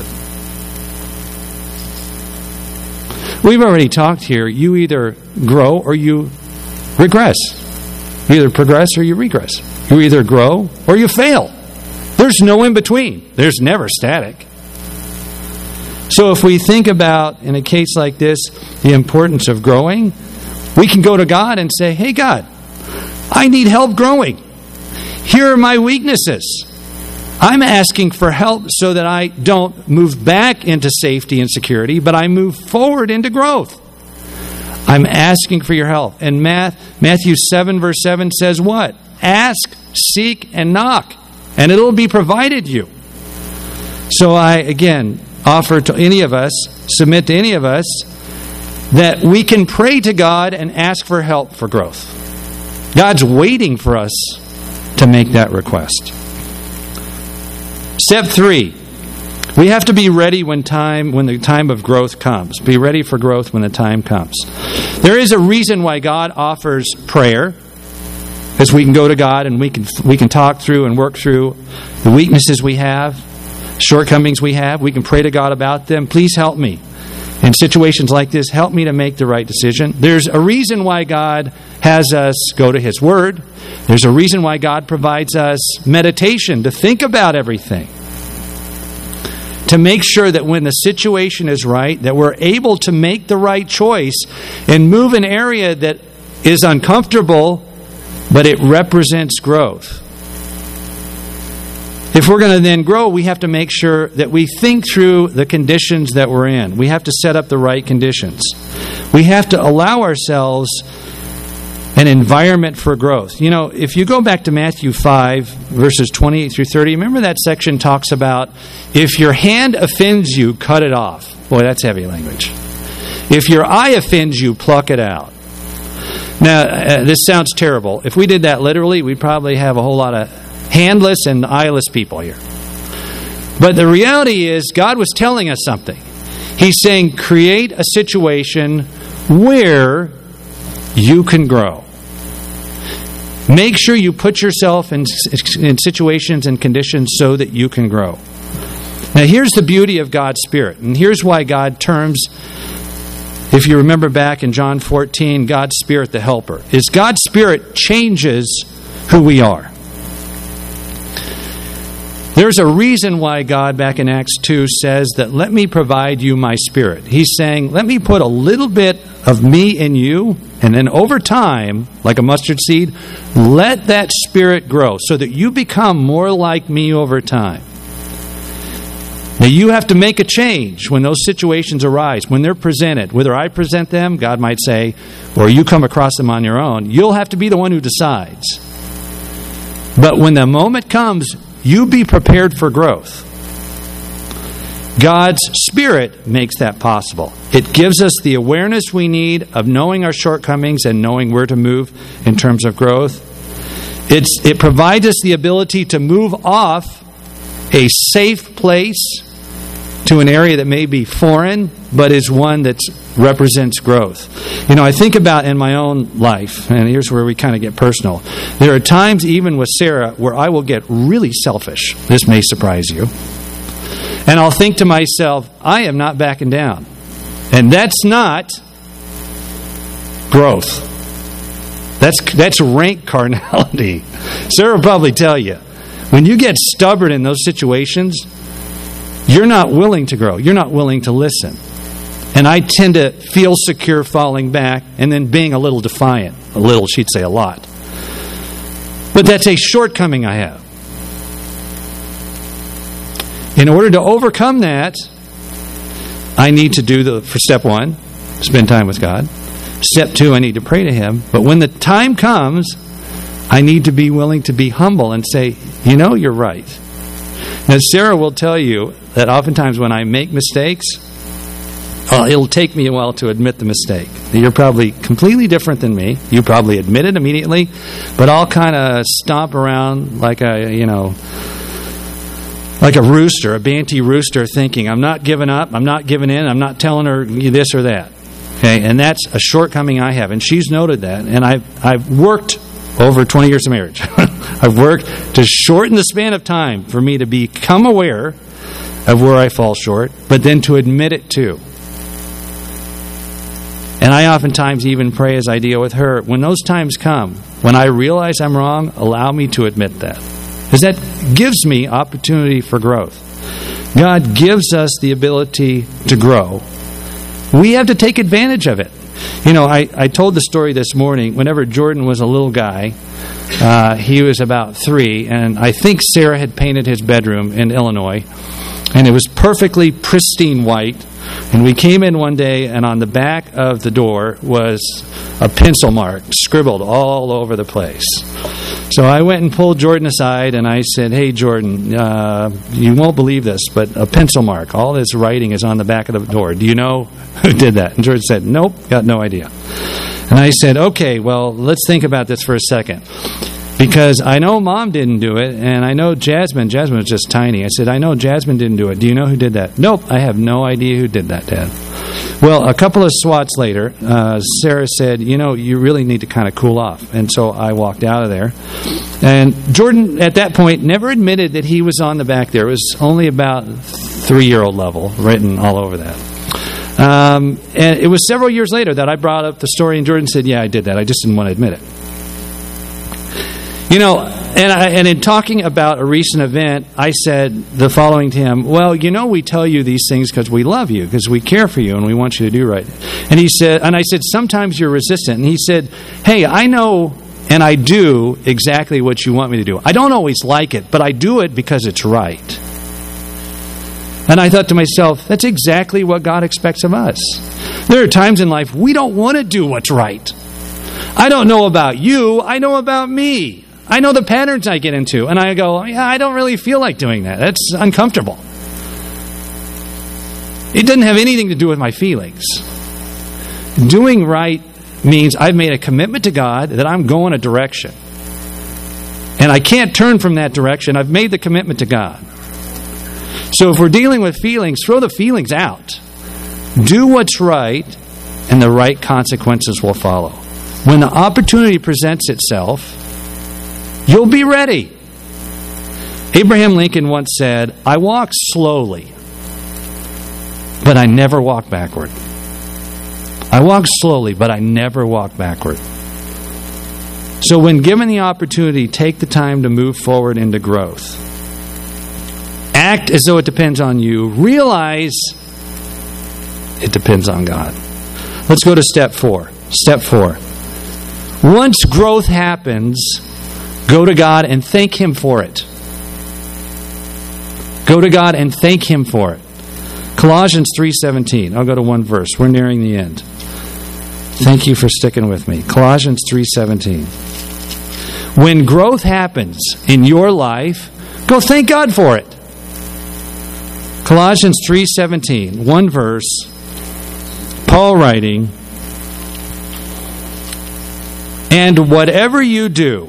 We've already talked here. You either grow or you regress. You either progress or you regress. You either grow or you fail. There's no in between. There's never static. So if we think about, in a case like this, the importance of growing, we can go to God and say, hey, God, I need help growing. Here are my weaknesses. I'm asking for help so that I don't move back into safety and security, but I move forward into growth. I'm asking for your help. And Matthew 7, verse 7 says what? Ask, seek, and knock, and it'll be provided you. So I, again, offer to any of us, submit to any of us, that we can pray to God and ask for help for growth. God's waiting for us to make that request. Step 3, we have to be ready when the time of growth comes. Be ready for growth when the time comes. There is a reason why God offers prayer, because we can go to God and we can talk through and work through the weaknesses we have, shortcomings we have. We can pray to God about them. Please help me. In situations like this, help me to make the right decision. There's a reason why God has us go to His Word. There's a reason why God provides us meditation to think about everything. To make sure that when the situation is right, that we're able to make the right choice and move an area that is uncomfortable, but it represents growth. If we're going to then grow, we have to make sure that we think through the conditions that we're in. We have to set up the right conditions. We have to allow ourselves an environment for growth. You know, if you go back to Matthew 5, verses 28 through 30, remember that section talks about, if your hand offends you, cut it off. Boy, that's heavy language. If your eye offends you, pluck it out. Now, this sounds terrible. If we did that literally, we'd probably have a whole lot of handless and eyeless people here. But the reality is, God was telling us something. He's saying, create a situation where you can grow. Make sure you put yourself in situations and conditions so that you can grow. Now, here's the beauty of God's Spirit. And here's why God terms, if you remember back in John 14, God's Spirit the helper, is God's Spirit changes who we are. There's a reason why God, back in Acts 2, says that, let me provide you my Spirit. He's saying, let me put a little bit of me in you, and then over time, like a mustard seed, let that Spirit grow so that you become more like me over time. Now, you have to make a change when those situations arise, when they're presented. Whether I present them, God might say, or you come across them on your own, you'll have to be the one who decides. But when the moment comes, you be prepared for growth. God's Spirit makes that possible. It gives us the awareness we need of knowing our shortcomings and knowing where to move in terms of growth. It provides us the ability to move off a safe place to an area that may be foreign, but is one that represents growth. You know, I think about in my own life, and here's where we kind of get personal. There are times, even with Sarah, where I will get really selfish. This may surprise you. And I'll think to myself, I am not backing down. And that's not growth. That's rank carnality. Sarah will probably tell you, when you get stubborn in those situations, you're not willing to grow. You're not willing to listen. And I tend to feel secure falling back and then being a little defiant. A little, she'd say a lot. But that's a shortcoming I have. In order to overcome that, I need to for step one, spend time with God. Step two, I need to pray to Him. But when the time comes, I need to be willing to be humble and say, you know, you're right. Now, Sarah will tell you that oftentimes when I make mistakes, it'll take me a while to admit the mistake. You're probably completely different than me. You probably admit it immediately, but I'll kind of stomp around like a rooster, a banty rooster, thinking, I'm not giving up, I'm not giving in, I'm not telling her this or that. Okay, and that's a shortcoming I have, and she's noted that. And I've worked over 20 years of marriage. I've worked to shorten the span of time for me to become aware of where I fall short, but then to admit it too. And I oftentimes even pray as I deal with her, when those times come, when I realize I'm wrong, allow me to admit that. Because that gives me opportunity for growth. God gives us the ability to grow. We have to take advantage of it. You know, I told the story this morning. Whenever Jordan was a little guy, he was about 3, and I think Sarah had painted his bedroom in Illinois, and it was perfectly pristine white. And we came in one day, and on the back of the door was a pencil mark scribbled all over the place. So I went and pulled Jordan aside, and I said, hey, Jordan, you won't believe this, but a pencil mark, all this writing is on the back of the door. Do you know who did that? And Jordan said, nope, got no idea. And I said, okay, well, let's think about this for a second. Because I know Mom didn't do it, and I know Jasmine was just tiny. I said, I know Jasmine didn't do it. Do you know who did that? Nope, I have no idea who did that, Dad. Well, a couple of swats later, Sarah said, you know, you really need to kind of cool off. And so I walked out of there. And Jordan, at that point, never admitted that he was on the back there. It was only about 3-year-old level, written all over that. And it was several years later that I brought up the story, and Jordan said, yeah, I did that. I just didn't want to admit it. You know, and in talking about a recent event, I said the following to him, well, you know, we tell you these things because we love you, because we care for you, and we want you to do right. And he said, and I said, sometimes you're resistant. And he said, hey, I know and I do exactly what you want me to do. I don't always like it, but I do it because it's right. And I thought to myself, that's exactly what God expects of us. There are times in life we don't want to do what's right. I don't know about you, I know about me. I know the patterns I get into, and I go, yeah, I don't really feel like doing that. That's uncomfortable. It doesn't have anything to do with my feelings. Doing right means I've made a commitment to God that I'm going a direction. And I can't turn from that direction. I've made the commitment to God. So if we're dealing with feelings, throw the feelings out. Do what's right, and the right consequences will follow. When the opportunity presents itself, you'll be ready. Abraham Lincoln once said, I walk slowly, but I never walk backward. I walk slowly, but I never walk backward. So when given the opportunity, take the time to move forward into growth. Act as though it depends on you. Realize it depends on God. Let's go to step 4. Step 4. Once growth happens, go to God and thank Him for it. Go to God and thank Him for it. Colossians 3:17. I'll go to one verse. We're nearing the end. Thank you for sticking with me. Colossians 3:17. When growth happens in your life, go thank God for it. Colossians 3:17, one verse, Paul writing, and whatever you do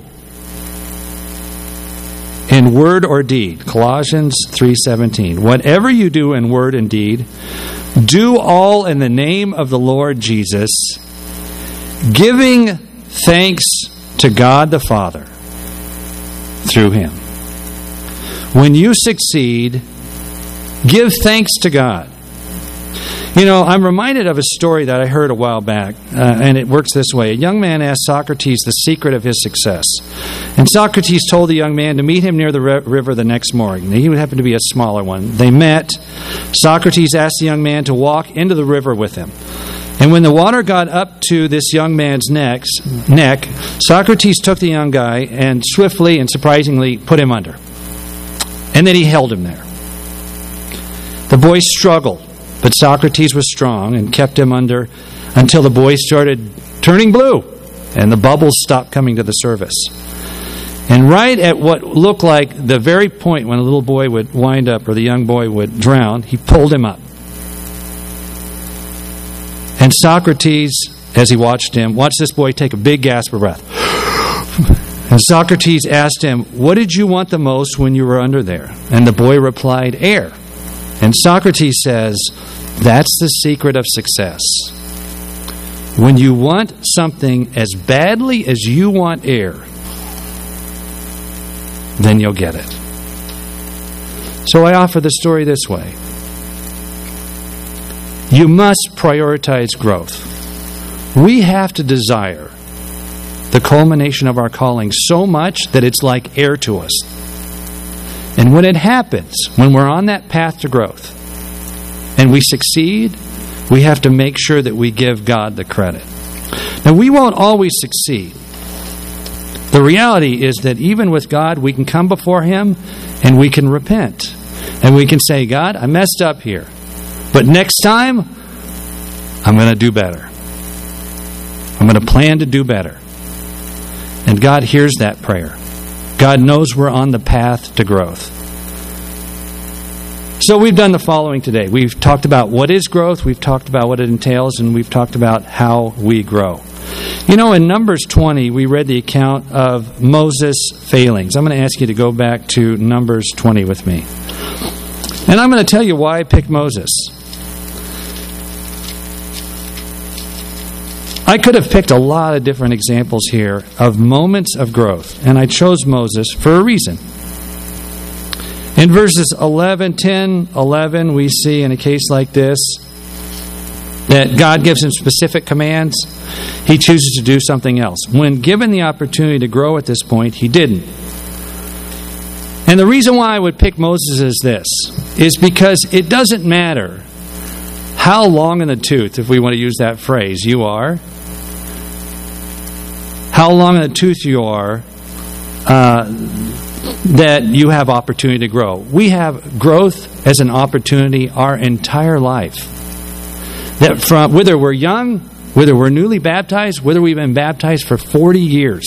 in word or deed, Colossians 3:17, whatever you do in word and deed, do all in the name of the Lord Jesus, giving thanks to God the Father through Him. When you succeed, give thanks to God. You know, I'm reminded of a story that I heard a while back, and it works this way. A young man asked Socrates the secret of his success. And Socrates told the young man to meet him near the river the next morning. He would happen to be a smaller one. They met. Socrates asked the young man to walk into the river with him. And when the water got up to this young man's neck, Socrates took the young guy and swiftly and surprisingly put him under. And then he held him there. The boy struggled, but Socrates was strong and kept him under until the boy started turning blue and the bubbles stopped coming to the surface. And right at what looked like the very point when a little boy would wind up or the young boy would drown, he pulled him up. And Socrates, as he watched this boy take a big gasp of breath. And Socrates asked him, what did you want the most when you were under there? And the boy replied, air. And Socrates says, that's the secret of success. When you want something as badly as you want air, then you'll get it. So I offer the story this way. You must prioritize growth. We have to desire the culmination of our calling so much that it's like air to us. And when it happens, when we're on that path to growth, and we succeed, we have to make sure that we give God the credit. Now, we won't always succeed. The reality is that even with God, we can come before Him and we can repent. And we can say, God, I messed up here. But next time, I'm going to do better. I'm going to plan to do better. And God hears that prayer. God knows we're on the path to growth. So we've done the following today. We've talked about what is growth, we've talked about what it entails, and we've talked about how we grow. You know, in Numbers 20, we read the account of Moses' failings. I'm going to ask you to go back to Numbers 20 with me. And I'm going to tell you why I picked Moses. I could have picked a lot of different examples here of moments of growth, and I chose Moses for a reason. In verses 10, 11, we see in a case like this that God gives him specific commands. He chooses to do something else. When given the opportunity to grow at this point, he didn't. And the reason why I would pick Moses is because it doesn't matter how long in the tooth, if we want to use that phrase, you are, how how long in the tooth you are, that you have opportunity to grow. We have growth as an opportunity our entire life. That from whether we're young, whether we're newly baptized, whether we've been baptized for 40 years,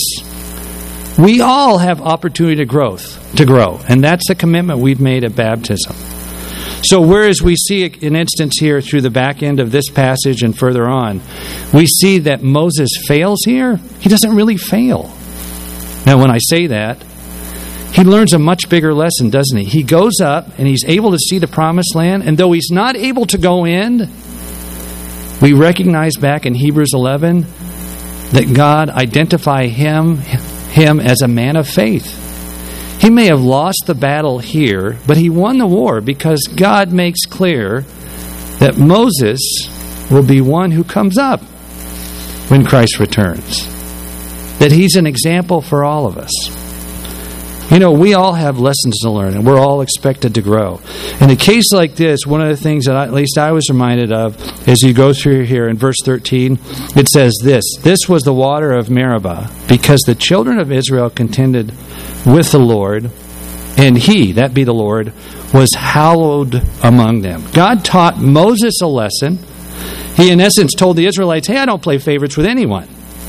we all have opportunity to grow. And that's the commitment we've made at baptism. So whereas we see an instance here through the back end of this passage and further on, we see that Moses fails here. He doesn't really fail. Now when I say that, he learns a much bigger lesson, doesn't he? He goes up and he's able to see the promised land, and though he's not able to go in, we recognize back in Hebrews 11 that God identified him as a man of faith. He may have lost the battle here, but he won the war because God makes clear that Moses will be one who comes up when Christ returns. That he's an example for all of us. You know, we all have lessons to learn, and we're all expected to grow. In a case like this, one of the things that at least I was reminded of as you go through here in verse 13, it says this: "This was the water of Meribah, because the children of Israel contended with the Lord, and he," that be the Lord, "was hallowed among them." God taught Moses a lesson. He, in essence, told the Israelites, hey, I don't play favorites with anyone.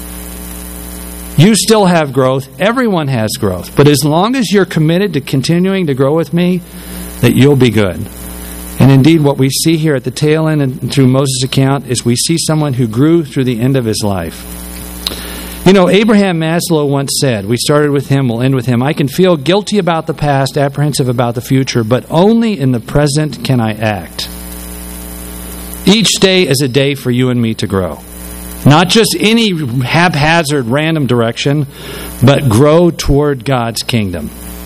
You still have growth. Everyone has growth. But as long as you're committed to continuing to grow with me, that you'll be good. And indeed, what we see here at the tail end and through Moses' account is we see someone who grew through the end of his life. You know, Abraham Maslow once said, we started with him, we'll end with him, "I can feel guilty about the past, apprehensive about the future, but only in the present can I act." Each day is a day for you and me to grow. Not just any haphazard, random direction, but grow toward God's kingdom.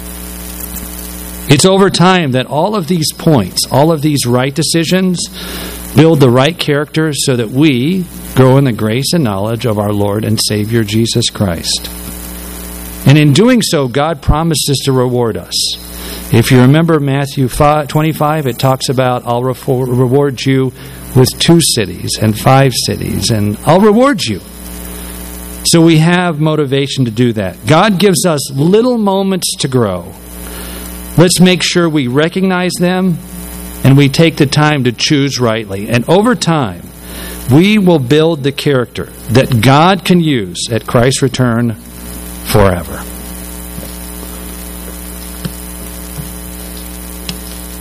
It's over time that all of these points, all of these right decisions, build the right character so that we grow in the grace and knowledge of our Lord and Savior Jesus Christ. And in doing so, God promises to reward us. If you remember Matthew 25, it talks about, I'll reward you with 2 cities and 5 cities, and I'll reward you. So we have motivation to do that. God gives us little moments to grow. Let's make sure we recognize them and we take the time to choose rightly. And over time, we will build the character that God can use at Christ's return forever.